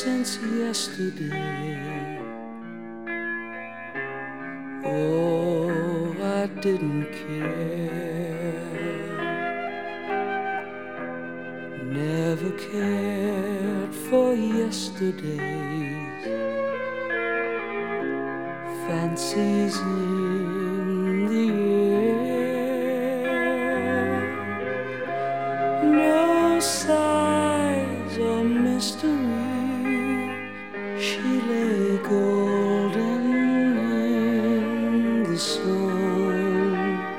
since yesterday. Oh, I didn't care, never cared for yesterday's fancies in the air. No sighs or mystery, she lay golden in the sun.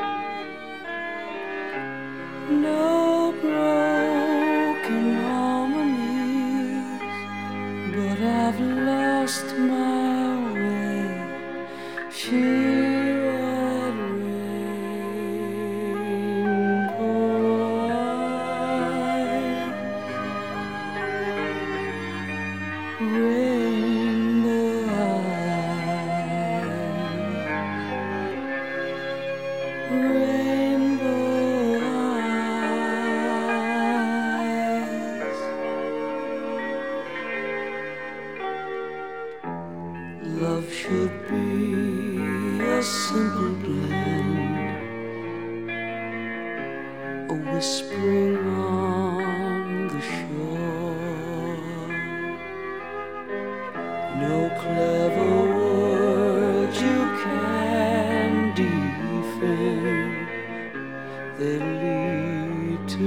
No broken harmonies, but I've lost my way. She had rainbow eyes, rainbow eyes, rainbow eyes. Love should be a simple blend, a whispering on the shore. No clever words you can defend, they lead to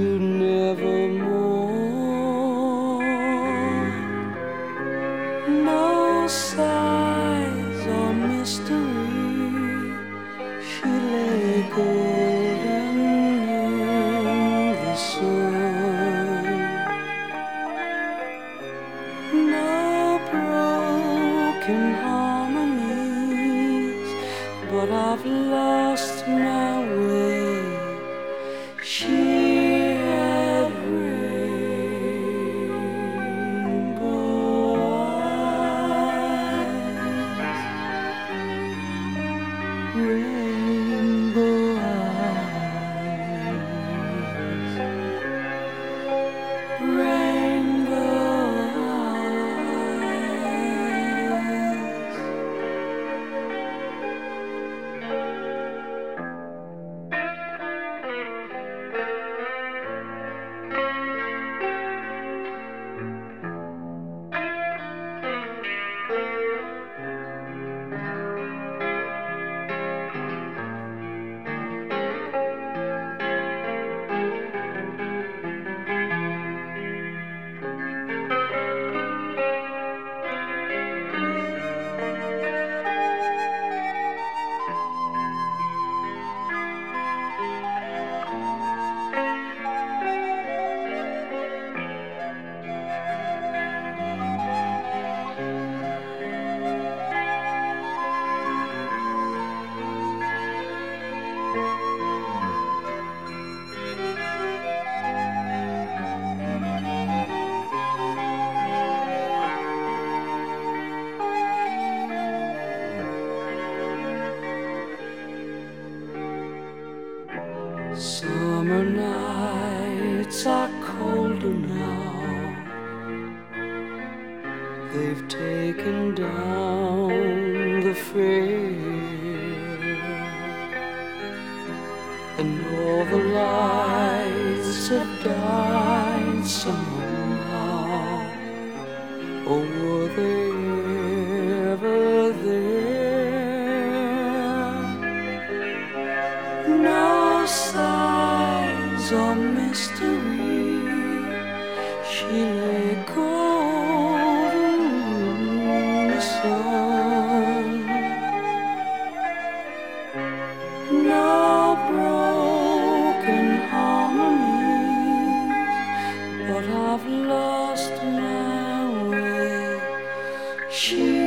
nevermore. No sighs or mystery, she lay golden in the sun. No broken harmonies, but I've lost my way. She had rainbow eyes, rainbow eyes, rainbow eyes. Summer nights are colder now, they've taken down the fair, and all the lights have died somehow. Or were they ever there? No sighs or mystery, she lay golden in the sun. No broken harmonies, but I've lost my way. She